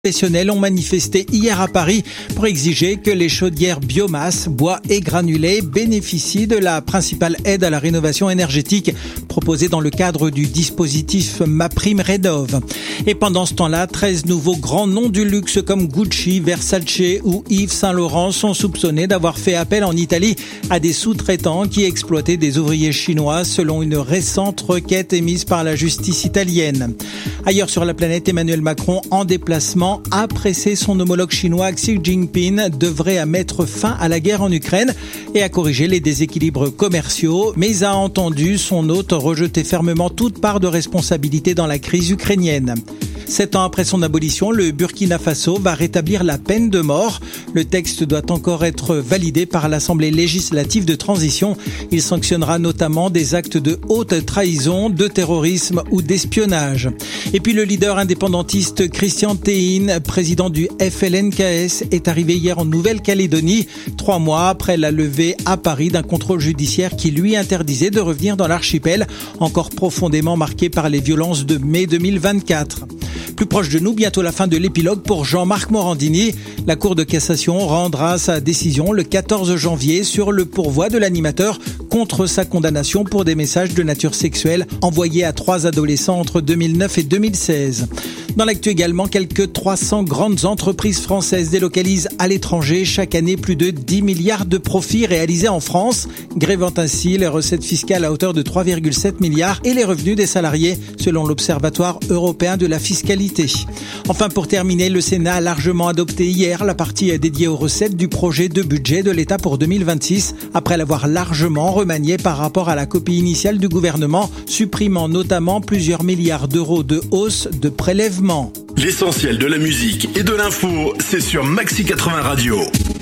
Professionnels ont manifesté hier à Paris pour exiger que les chaudières biomasse, bois et granulés bénéficient de la principale aide à la rénovation énergétique proposée dans le cadre du dispositif MaPrimeRénov'. Et pendant ce temps-là, 13 nouveaux grands noms du luxe comme Gucci, Versace ou Yves Saint Laurent sont soupçonnés d'avoir fait appel en Italie à des sous-traitants qui exploitaient des ouvriers chinois selon une récente requête émise par la justice italienne. Ailleurs sur la planète, Emmanuel Macron, en déplacement, a pressé son homologue chinois Xi Jinping d'œuvrer à mettre fin à la guerre en Ukraine et à corriger les déséquilibres commerciaux, mais a entendu son hôte rejeter fermement toute part de responsabilité dans la crise ukrainienne. 7 ans après son abolition, le Burkina Faso va rétablir la peine de mort. Le texte doit encore être validé par l'Assemblée législative de transition. Il sanctionnera notamment des actes de haute trahison, de terrorisme ou d'espionnage. Et puis le leader indépendantiste Christian Théin, président du FLNKS, est arrivé hier en Nouvelle-Calédonie, 3 mois après la levée à Paris d'un contrôle judiciaire qui lui interdisait de revenir dans l'archipel, encore profondément marqué par les violences de mai 2024. Plus proche de nous, bientôt la fin de l'épilogue pour Jean-Marc Morandini. La Cour de cassation rendra sa décision le 14 janvier sur le pourvoi de l'animateur contre sa condamnation pour des messages de nature sexuelle envoyés à 3 adolescents entre 2009 et 2016. Dans l'actu également, quelques 300 grandes entreprises françaises délocalisent à l'étranger chaque année plus de 10 milliards de profits réalisés en France, grévant ainsi les recettes fiscales à hauteur de 3,7 milliards et les revenus des salariés, selon l'Observatoire européen de la fiscalité. Enfin, pour terminer, le Sénat a largement adopté hier la partie dédiée aux recettes du projet de budget de l'État pour 2026, après l'avoir largement remanié par rapport à la copie initiale du gouvernement, supprimant notamment plusieurs milliards d'euros de hausse de prélèvements. L'essentiel de la musique et de l'info, c'est sur Maxi 80 Radio.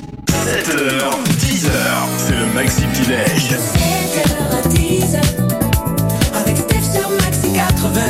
7h, 10h, c'est le Maxi Petit-Déj. 7h à 10h, avec Steph sur Maxi 80.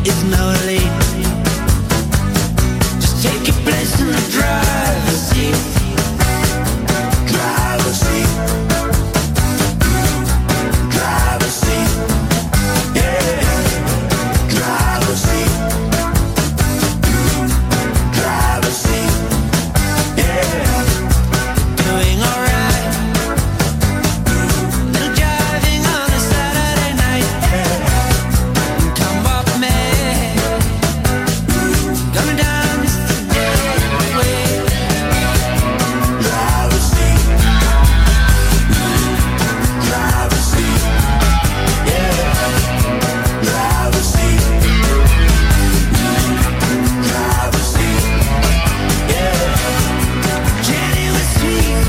is no lead. Just take your place in the driver's seat. Driver's seat. Driver's seat. Yeah. Driver's seat. Driver's seat. Yeah. Doing alright. Little driving on a Saturday night. Come up, man. Gonna dance today. Driver's seat. Driver's seat. Yeah. Driver's seat. Driver's seat. Yeah. Jenny was sweet.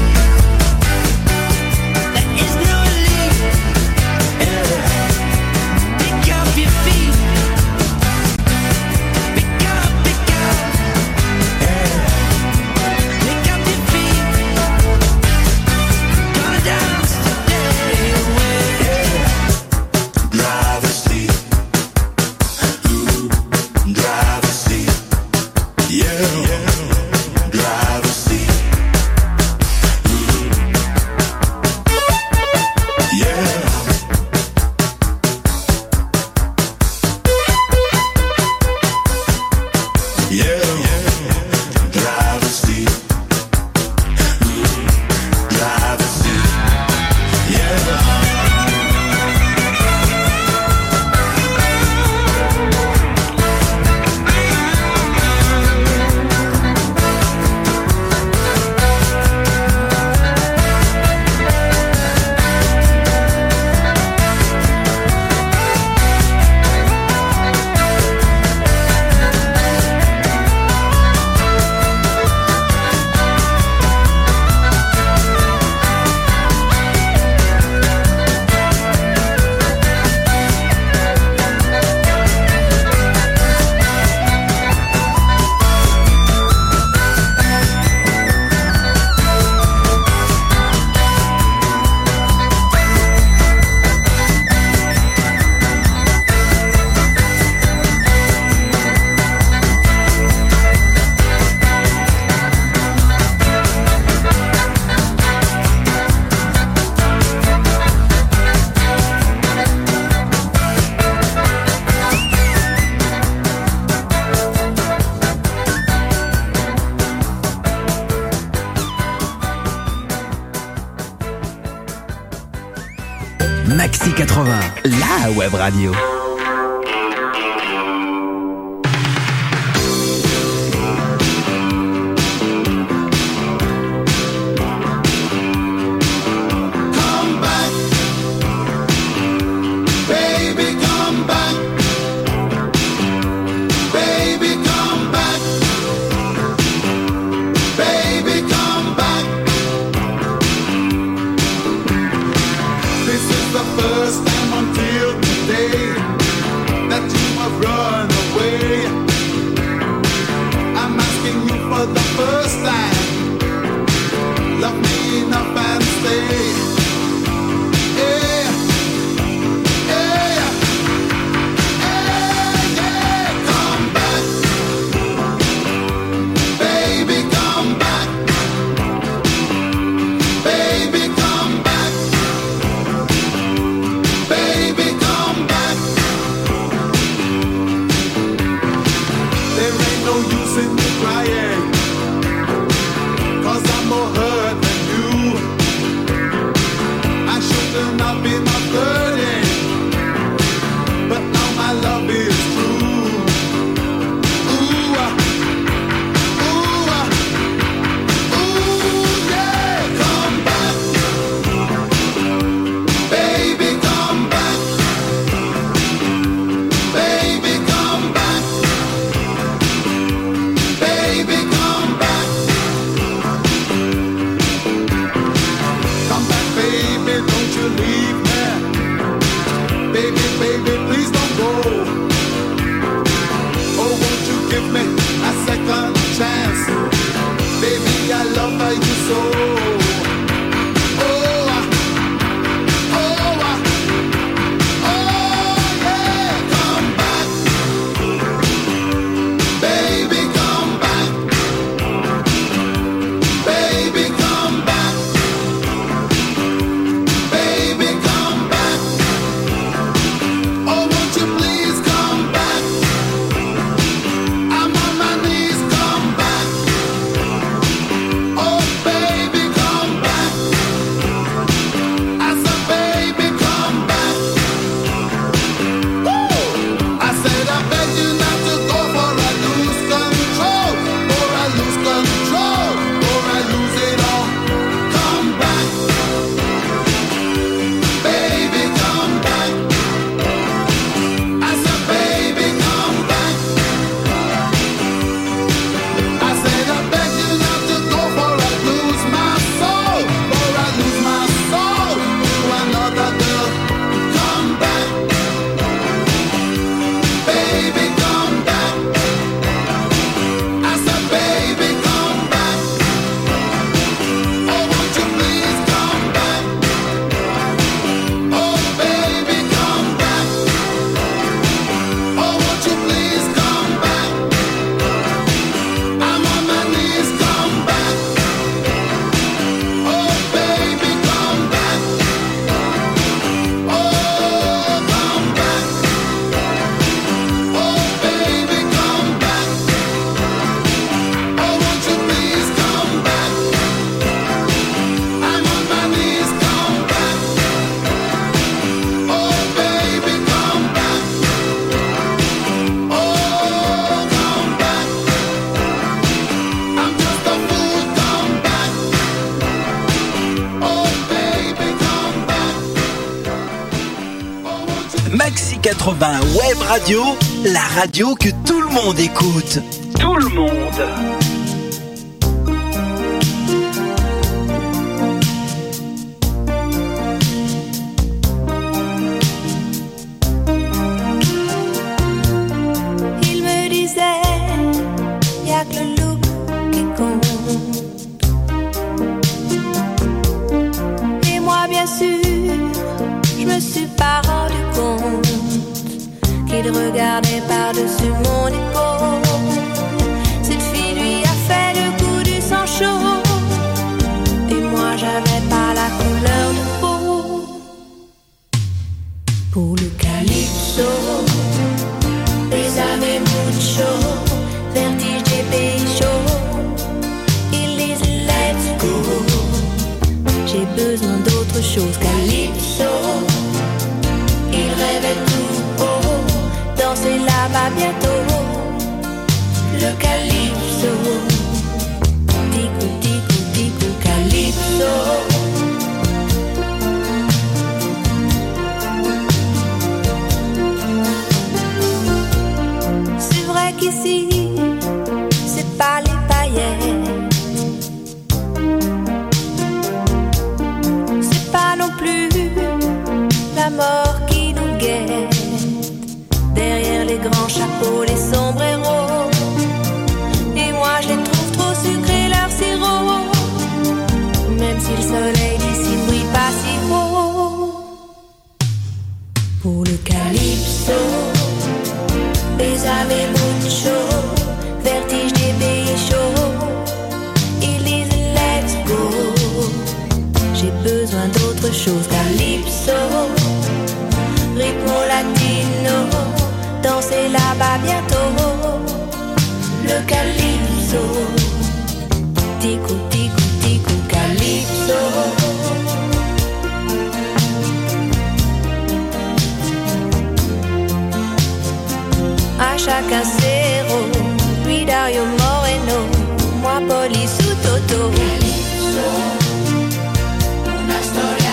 There is no lead. Yeah. Pick up your feet. Pick up. Yeah. Pick up your feet. Gonna dance today. Driver's seat. Driver's seat. Yeah. Driver's seat. Yeah. Yeah. Driver's seat. Driver's seat. Yeah. Maxi 80, la web radio. Come back, baby, come back, baby, come back, baby, come back. This is the first time until today that you have run away. I'm asking you for the first time. Love me enough and stay. Yeah, yeah, yeah. Come back, baby, come back, baby, come back, baby, come back. There ain't no use in me crying, 'cause I'm more hurt than you. I shouldn't have been a burden, but now my love is true. Ooh, ooh, ooh, yeah. Come back, baby, come back, baby, come back, 80 Web Radio, la radio que tout le monde écoute. Tout le monde. Il me disait, y'a que le look qui compte. Et moi, bien sûr, je me suis pas rendu compte qu'il regardait par-dessus mon épaule. Cette fille lui a fait le coup du sang chaud. Et moi, j'avais pas la couleur de peau. Pour le calypso, Bésame mucho, vertige des pays chauds. Il disent let's go. J'ai besoin d'autre chose. Calypso, il rêvait tout haut, danser là-bas bientôt. Le calypso, tico tico tico calypso. C'est vrai qu'ici, c'est pas les paillettes, c'est pas non plus la mort qui nous guette. Derrière les grands chapeaux, les sombreros, et moi je les trouve trop sucrés leur sirop. Même si le soleil d'ici ne brille pas si haut. Pour le calypso, Bésame mucho, vertige des pays chauds. Ils disent let's go. J'ai besoin d'autre chose. Calypso, rythme latino, danser là-bas bientôt. Le calypso, tico tico tico calypso. À chacun ses rôles, lui Dario Moreno, moi Police ou Toto. Calypso, una storia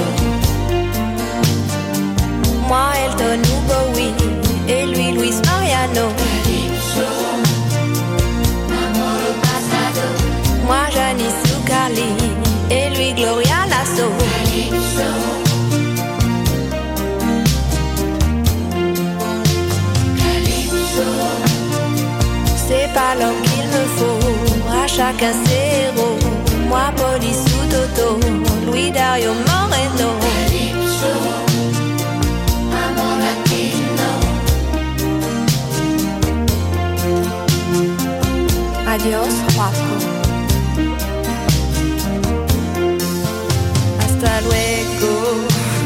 retro. Moi Elton ou Bowie, et lui Luis Mariano. Calypso, amore passado. Moi Janice ou Carly, et lui Gloria Lasso. Calypso. C'est pas l'homme qu'il me faut, à chacun ses héros. Moi, Police ou Toto, Louis Dario Moreno. Calypso, amor latino. Adios, guapo. Hasta luego.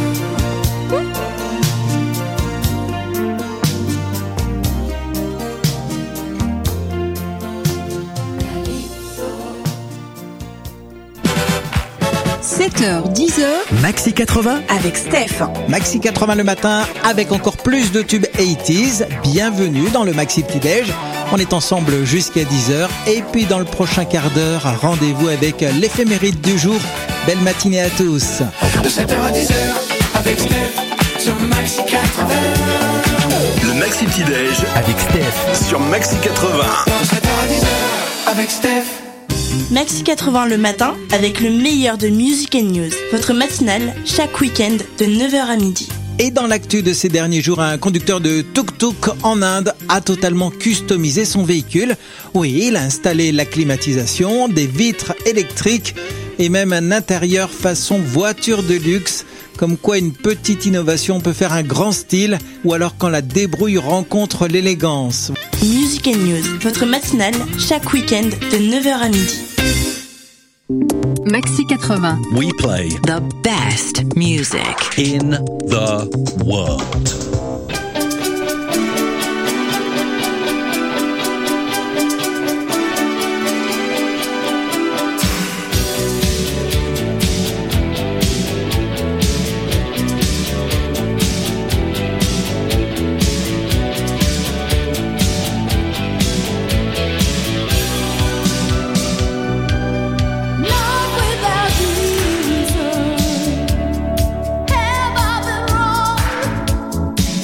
7h, 10h, Maxi 80 avec Steph. Maxi 80 le matin avec encore plus de tubes 80s. Bienvenue dans le Maxi Petit Déj. On est ensemble jusqu'à 10h. Et puis dans le prochain quart d'heure, rendez-vous avec l'éphéméride du jour. Belle matinée à tous. De 7h à 10h, avec Steph, sur Maxi 80. Le Maxi Petit Déj avec Steph. sur Maxi 80. De 7h à 10h, avec Steph. Maxi 80 le matin avec le meilleur de Music and News. Votre matinale chaque week-end de 9h à midi. Et dans l'actu de ces derniers jours, un conducteur de tuk-tuk en Inde a totalement customisé son véhicule. Oui, il a installé la climatisation, des vitres électriques et même un intérieur façon voiture de luxe. Comme quoi une petite innovation peut faire un grand style, ou alors quand la débrouille rencontre l'élégance. Music and News, votre matinale chaque week-end de 9h à midi. Maxi 80. We play The best music. in the world. Love without reason. Have I been wrong?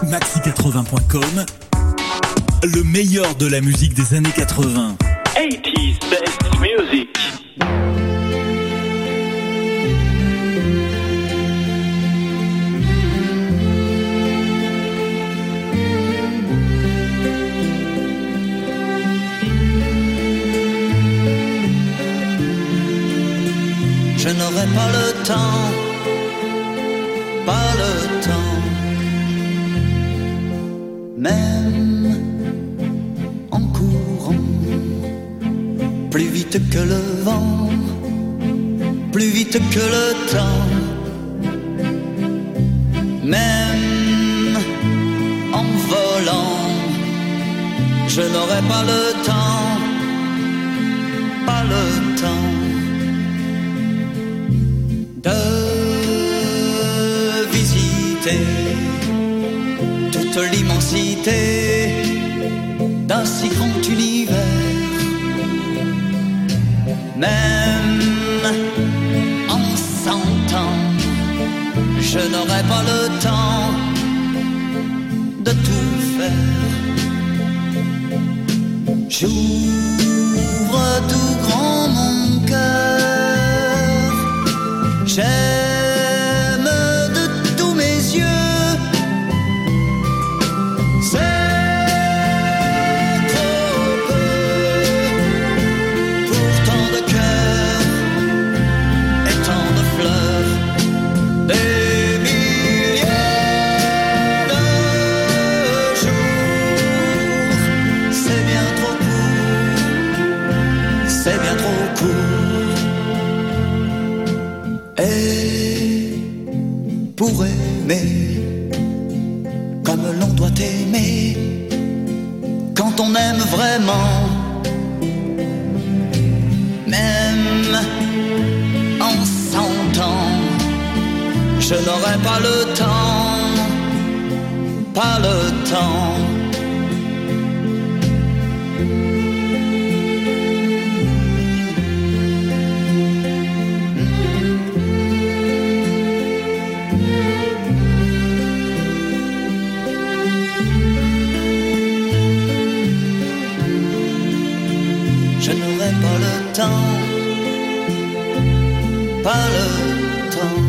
Maxi80.com, le meilleur de la musique des années 80. 80's best music. Je n'aurai pas le temps, pas le temps, même en courant, plus vite que le vent, plus vite que le temps, même en volant, je n'aurai pas le temps, pas le temps de visiter toute l'immensité d'un si grand univers. Même en 100 ans, je n'aurai pas le temps de tout faire. J'ouvre tout grand mon cœur, j'aime de tous mes yeux. C'est trop peu pour tant de cœurs et tant de fleurs, des milliers de jours. C'est bien trop court, c'est bien trop court. Et pour aimer comme l'on doit aimer, quand on aime vraiment, même en 100 ans, je n'aurai pas le temps, pas le temps. Je n'aurai pas le temps, pas le temps.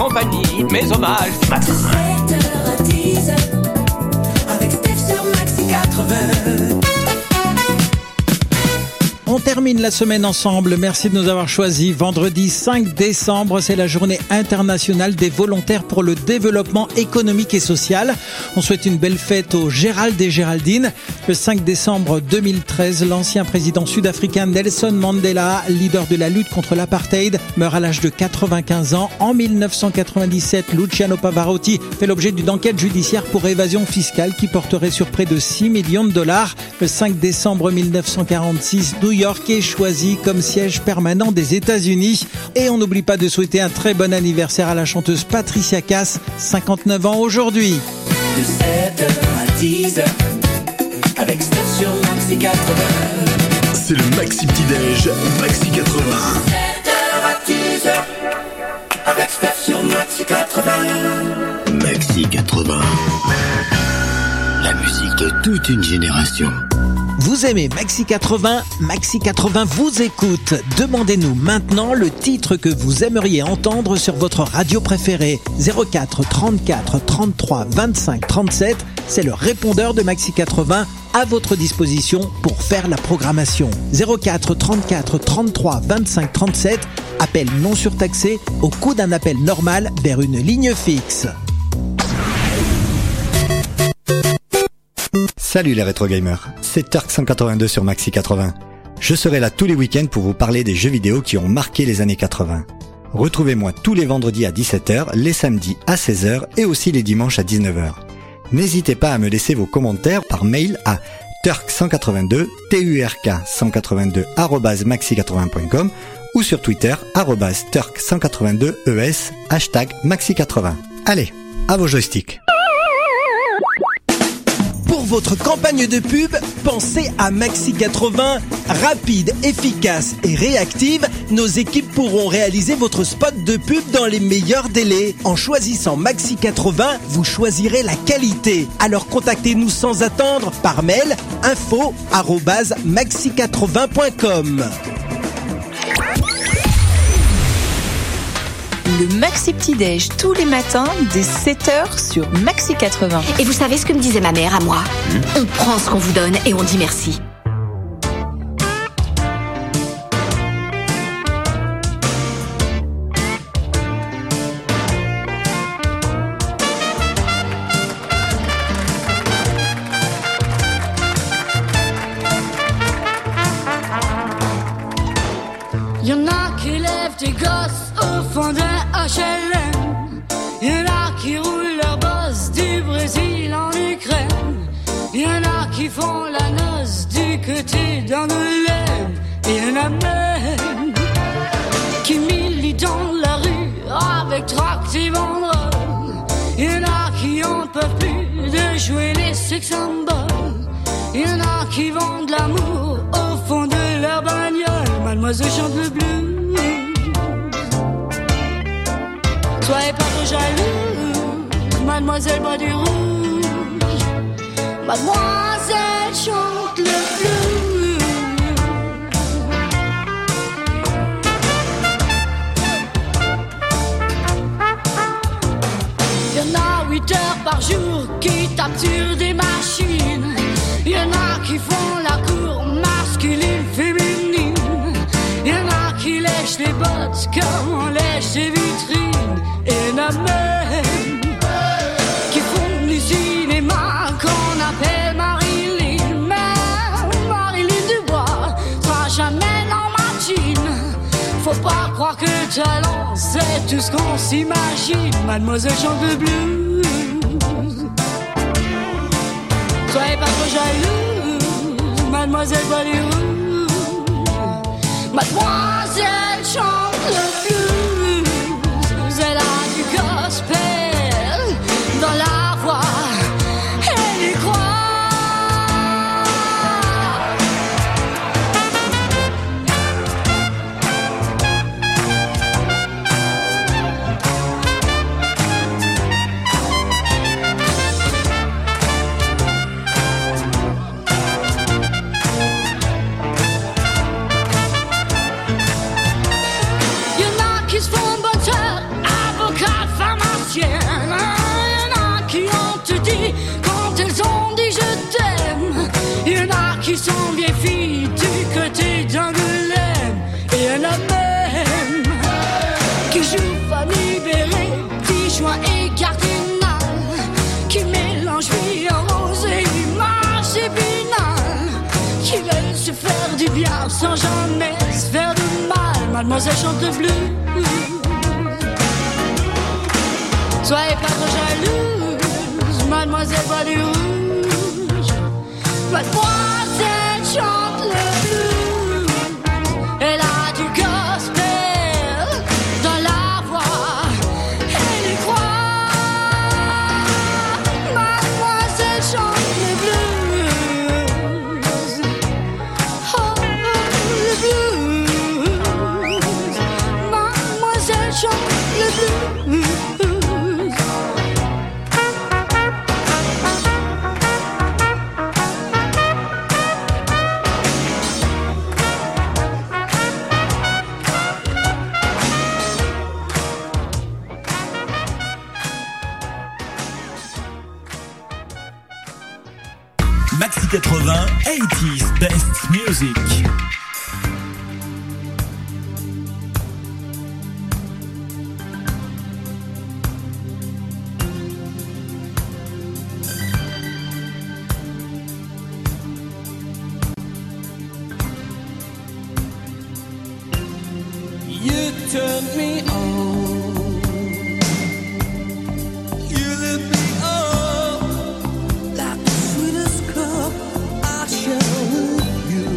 compagnie, mes hommages. 7h à 10h, avec Steph sur Maxi 80. On termine la semaine ensemble. Merci de nous avoir choisis. Vendredi 5 décembre, c'est la journée internationale des volontaires pour le développement économique et social. On souhaite une belle fête aux Gérald et Géraldine. Le 5 décembre 2013, l'ancien président sud-africain Nelson Mandela, leader de la lutte contre l'apartheid, meurt à l'âge de 95 ans. En 1997, Luciano Pavarotti fait l'objet d'une enquête judiciaire pour évasion fiscale qui porterait sur près de 6 millions de dollars. Le 5 décembre 1946, New York est choisi comme siège permanent des États-Unis. Et on n'oublie pas de souhaiter un très bon anniversaire à la chanteuse Patricia Cass, 59 ans aujourd'hui. De 7h à 10h, avec Steph sur Maxi 80. C'est le Maxi Petit-Déj, Maxi 80. 7h à 10h, avec Steph sur Maxi 80. Maxi 80. La musique de toute une génération. Vous aimez Maxi 80 ? Maxi 80 vous écoute. Demandez-nous maintenant le titre que vous aimeriez entendre sur votre radio préférée. 04 34 33 25 37. C'est le répondeur de Maxi 80 à votre disposition pour faire la programmation. 04 34 33 25 37. Appel non surtaxé au coût d'un appel normal vers une ligne fixe. Salut les rétro gamers, c'est Turk 182 sur Maxi 80. Je serai là tous les week-ends pour vous parler des jeux vidéo qui ont marqué les années 80. Retrouvez-moi tous les vendredis à 17h, les samedis à 16h et aussi les dimanches à 19h. N'hésitez pas à me laisser vos commentaires par mail à turk182 turk182@maxi80.com ou sur Twitter @turk182es #maxi80. Allez, à vos joysticks. Pour votre campagne de pub, pensez à Maxi 80. Rapide, efficace et réactive, nos équipes pourront réaliser votre spot de pub dans les meilleurs délais. En choisissant Maxi 80, vous choisirez la qualité. Alors contactez-nous sans attendre par mail info@maxi80.com. Le Maxi Petit-Déj tous les matins dès 7h sur Maxi 80. Et vous savez ce que me disait ma mère à moi ? On prend ce qu'on vous donne et on dit merci. Y'en a qui lèvent des gosses au fond d'un HLM. Y'en a qui roulent leur boss du Brésil en Ukraine. Y'en a qui font la noce du côté d'Angoulême. Et y'en a même qui militent dans la rue avec tract et banderoles. Y'en a qui en peuvent plus de jouer les sex symboles. Y'en a qui vendent l'amour au fond de leur bagnole. Mademoiselle chante le blues. Soyez pas trop jaloux, mademoiselle boit du rouge. Mademoiselle chante le blues. Y'en a 8 heures par jour qui tapent sur des machines. Y'en a qui font la cour masculine, féminine. Y'en a qui lèchent les bottes comme on lèche les vitrines. Et y'en a même qui font du cinéma qu'on appelle Marilyn. Mais Marilyn Dubois sera jamais dans ma jean. Faut pas croire que le talent c'est tout ce qu'on s'imagine. Mademoiselle chante le blues. Soyez pas trop jaloux, mademoiselle boit du rouge. Mademoiselle chante le blues. Elle a du gospel dans la voix. Elle y croit. qui sont bien filles du côté d'Angoulême. Et y'en a même qui jouent Fanny Béré, Dijon et Cardinal, qui mélangent vie en rose et marche épinal, qui veulent se faire du bien sans jamais se faire de mal. Mademoiselle chante le blues. Soyez pas trop jalouse, mademoiselle boit du rouge. Mademoiselle chante le blues. Elle a du gospel dans la voix, elle y croit. Mademoiselle chante le blues. Oh, le blues. Mademoiselle chante le blues. Maxi 80, 80s Best Music. You turned me on. You lit me up like the sweetest cup I share with you.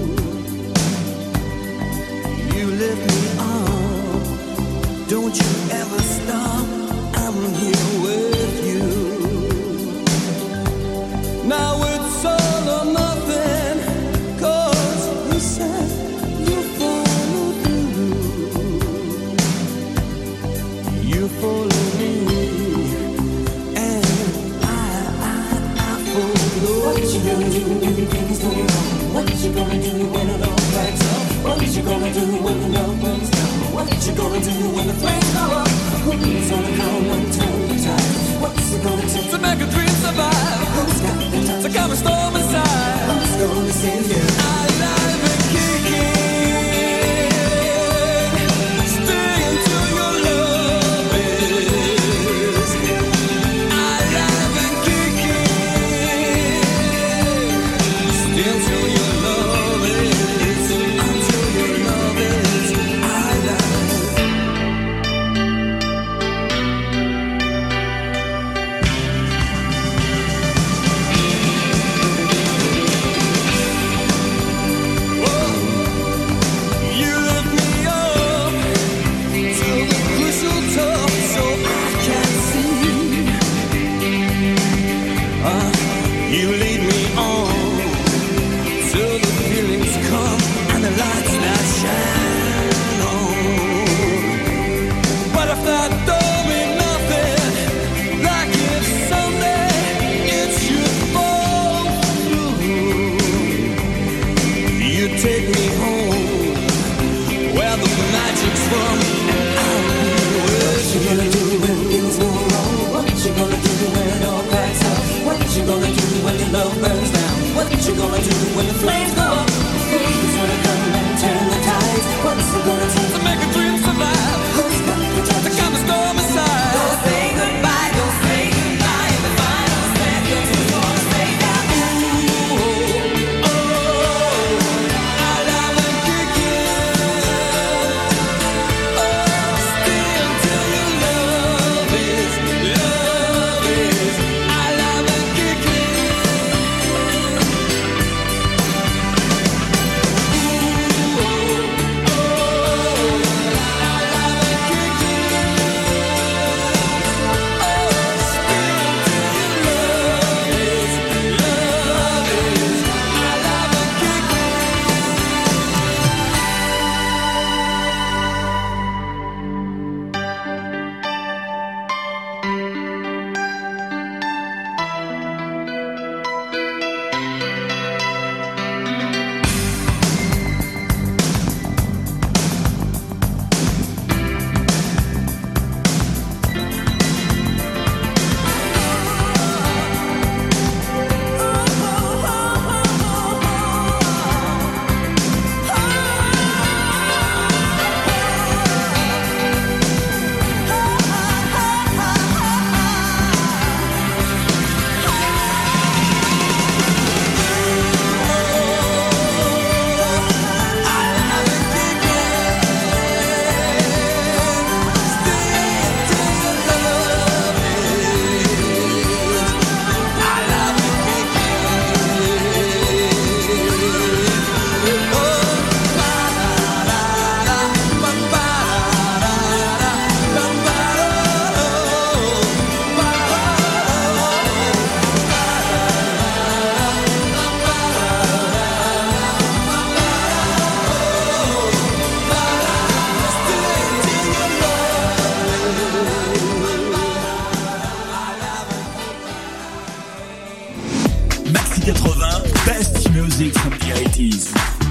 You lit me up. Don't you ever stop. I'm here with you. Now it's all or nothing, 'cause you said you follow through. You follow me, and I follow. What you gonna do when the things go wrong? What you gonna do when it all cracks up? What you gonna do when the love burns down? What you gonna do when the flames go up? Who's gonna come and turn the tide? What's it gonna take to make a dream survive? Who's got the time to come and storm inside? Who's gonna save you? Alive and kicking. Stay until your love is alive and kicking. Stay until your love is, until your love is alive. You lift me up to the crystal top so I can see. You lead me on till the feelings come and the lights that shine on. But if that don't mean nothing, like if someday it should fall through, you take me home where the magic's from, and I'll be with you. What you gonna do when things go wrong? What you gonna do when it all cracks up? What you gonna do when your love burns down? What you gonna do when the flames go up? Who's gonna come and turn the tides? What's it gonna take to make a dream survive? Who's got the time to come and storm aside? Don't say goodbye, don't say goodbye. The final seconds is gonna stay down. Ooh, oh, alive and kicking. Oh, stay until your love is alive and kicking. music from the 80s.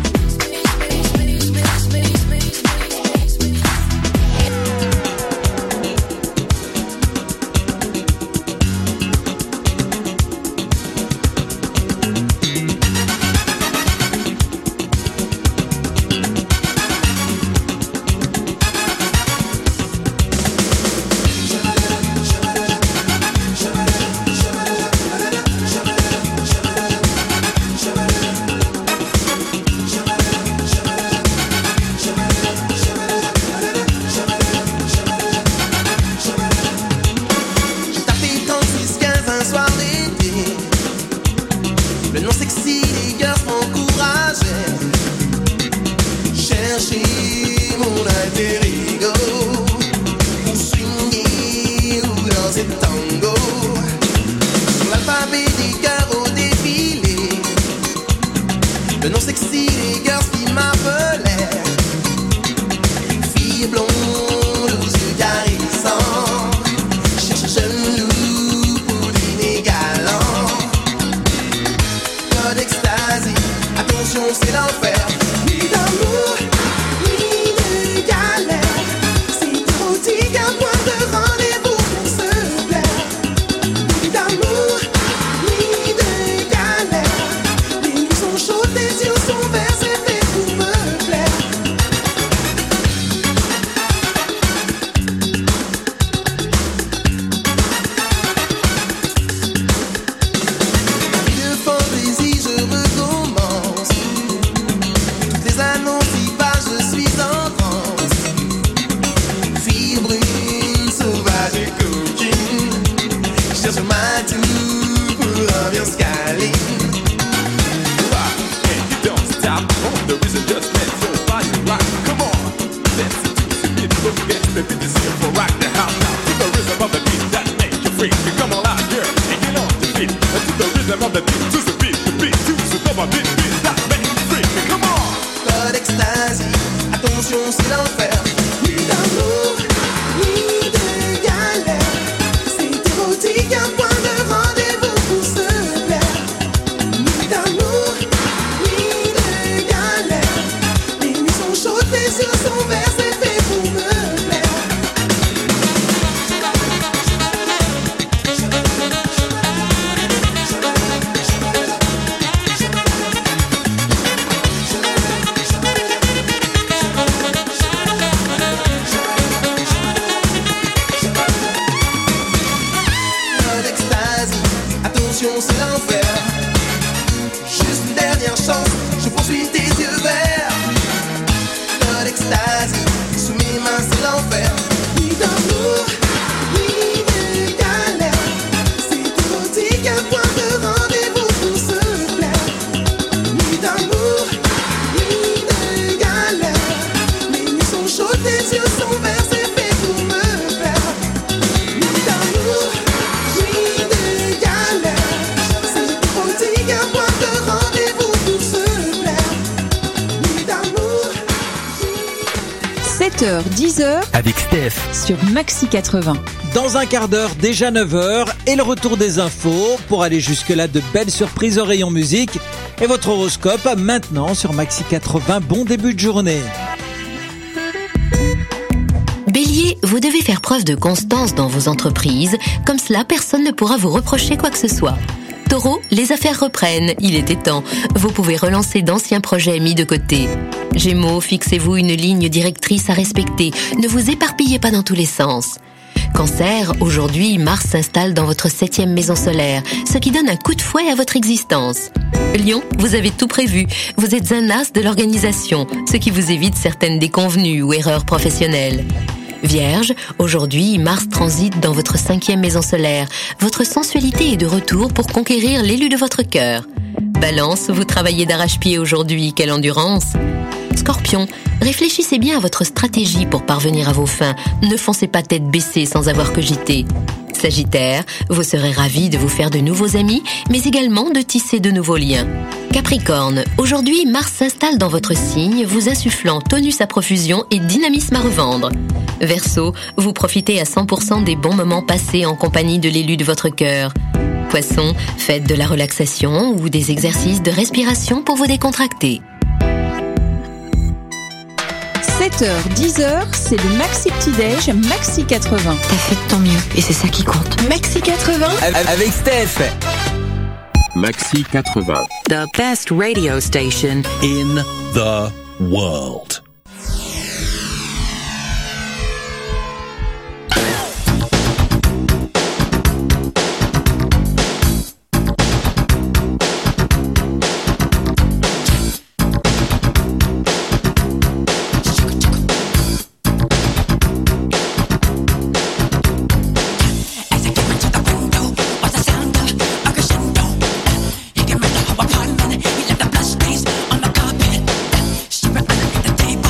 avec Steph sur Maxi 80. Dans un quart d'heure, déjà 9h, et le retour des infos. Pour aller jusque-là, de belles surprises au rayon musique. Et votre horoscope maintenant sur Maxi 80. Bon début de journée. Bélier, vous devez faire preuve de constance dans vos entreprises. Comme cela, personne ne pourra vous reprocher quoi que ce soit. Taureau, les affaires reprennent, il était temps. Vous pouvez relancer d'anciens projets mis de côté. Gémeaux, fixez-vous une ligne directrice à respecter. Ne vous éparpillez pas dans tous les sens. Cancer, aujourd'hui, Mars s'installe dans votre 7e maison solaire, ce qui donne un coup de fouet à votre existence. Lion, vous avez tout prévu. Vous êtes un as de l'organisation, ce qui vous évite certaines déconvenues ou erreurs professionnelles. Vierge, aujourd'hui, Mars transite dans votre 5e maison solaire. Votre sensualité est de retour pour conquérir l'élu de votre cœur. Balance, vous travaillez d'arrache-pied aujourd'hui, quelle endurance. Scorpion, réfléchissez bien à votre stratégie pour parvenir à vos fins. Ne foncez pas tête baissée sans avoir cogité. Sagittaire, vous serez ravi de vous faire de nouveaux amis, mais également de tisser de nouveaux liens. Capricorne, aujourd'hui, Mars s'installe dans votre signe, vous insufflant tonus à profusion et dynamisme à revendre. Verseau, vous profitez à 100% des bons moments passés en compagnie de l'élu de votre cœur. poisson, faites de la relaxation ou des exercices de respiration pour vous décontracter. 7h, 10h, c'est le Maxi Petit-Déj, Maxi 80. T'as fait de ton mieux et c'est ça qui compte. Maxi 80 avec Steph. Maxi 80. The best radio station In the world. He left the blood stains on the carpet. She ran under the table.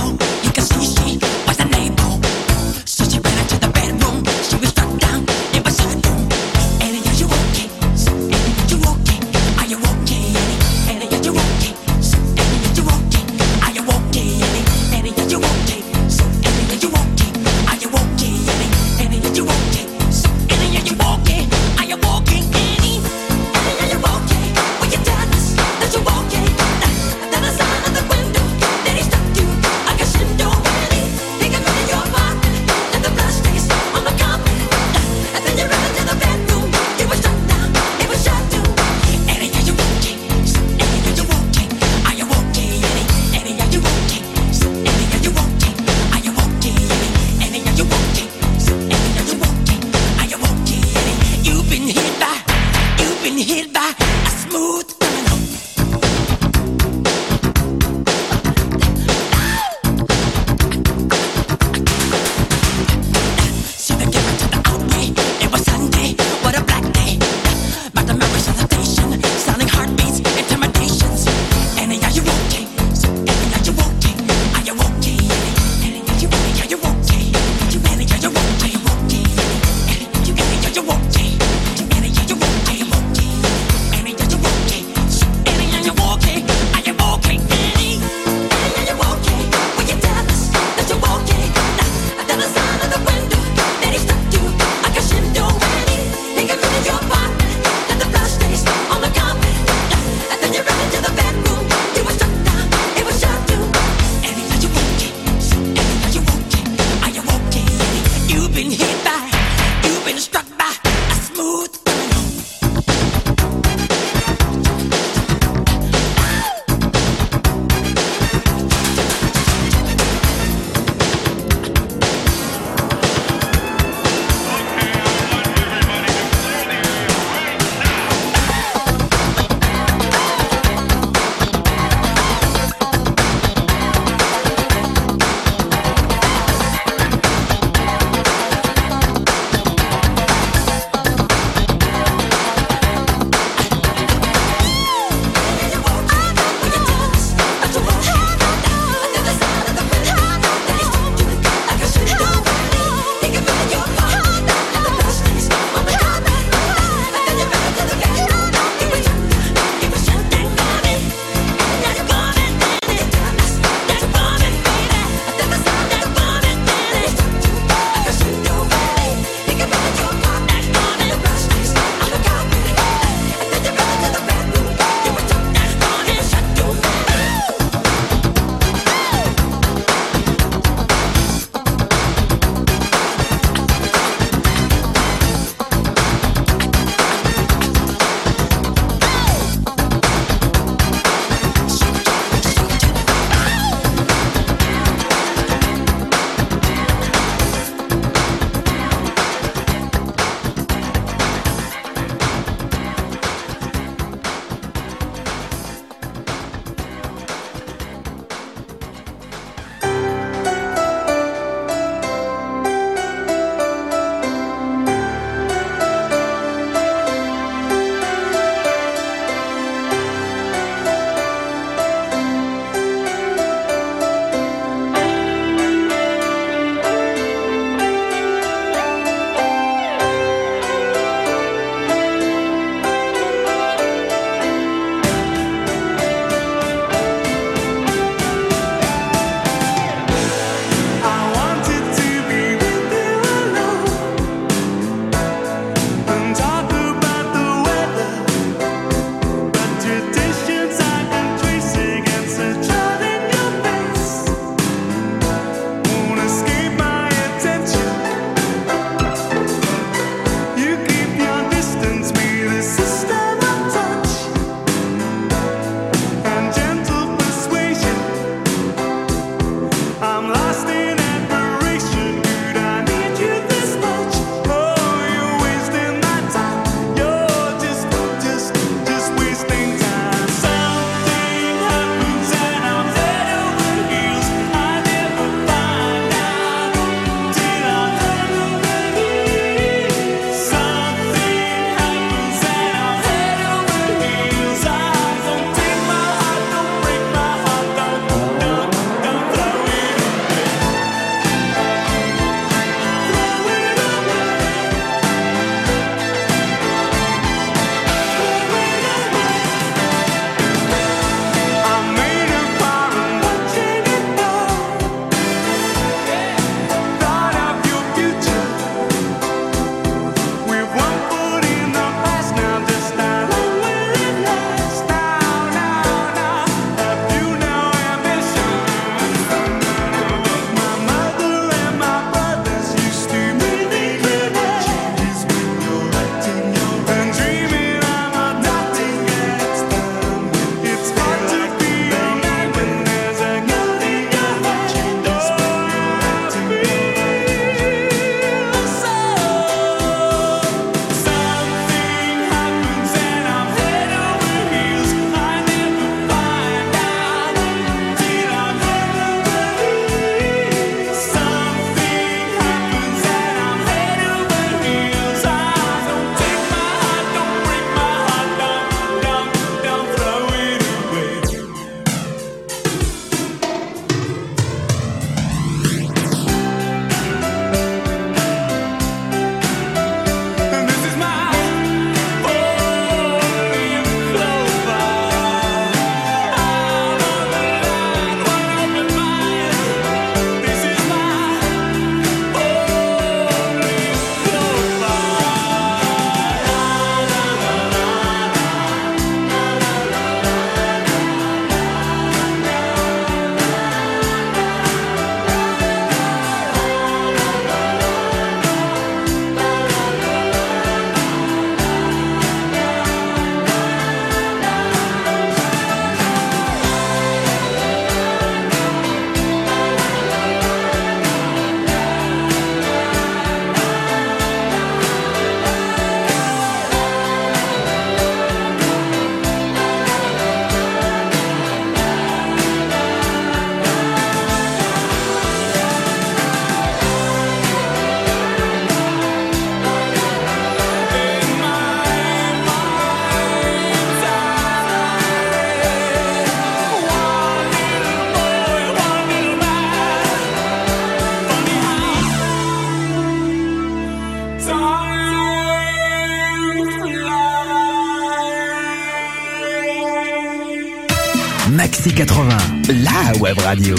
80, la web radio.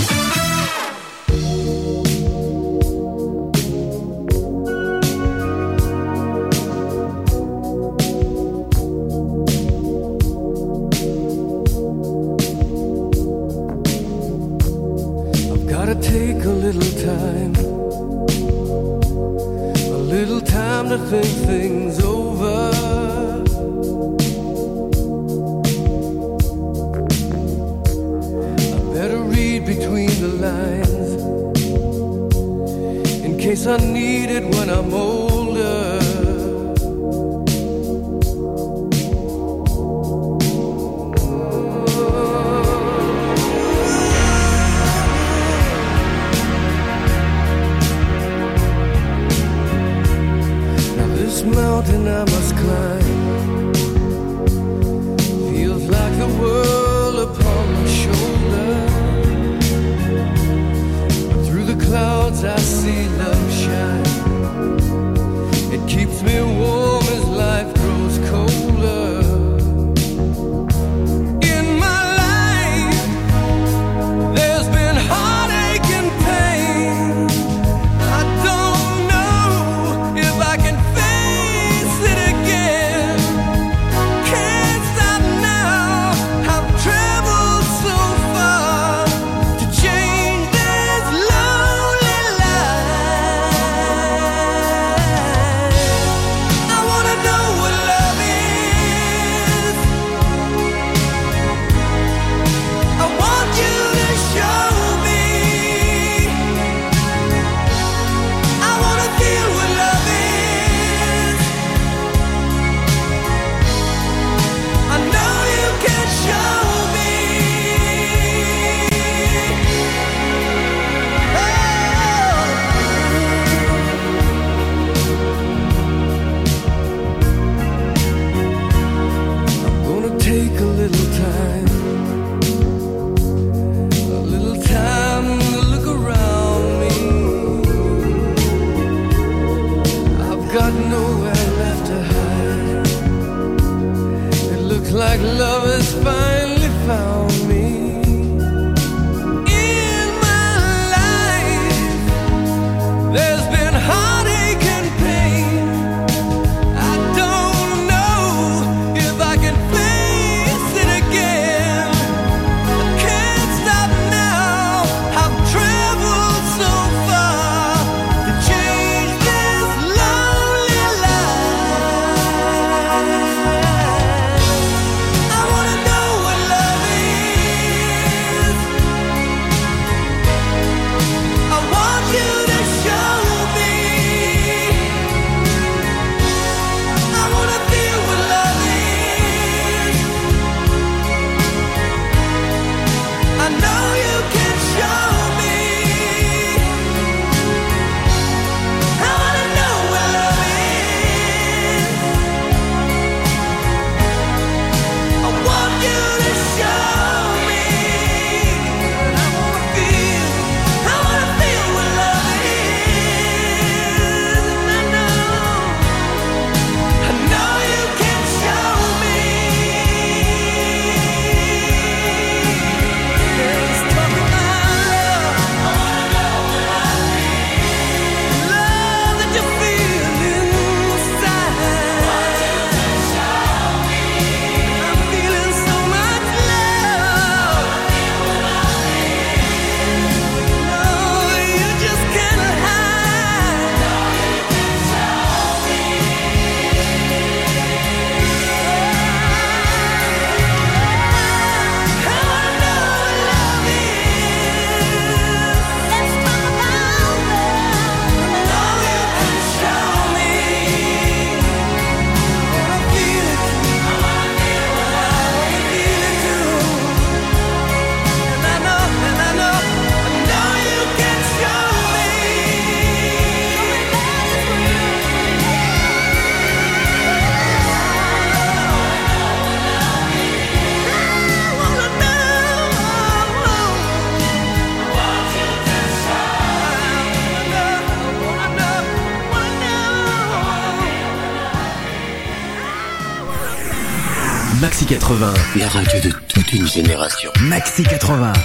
Take a little time to think things over. I better read between the lines in case I need it when I'm older. Mountain I must climb feels like the world upon my shoulder. Through the clouds I see love shine. Maxi 80, la radio de toute une génération. Maxi 80.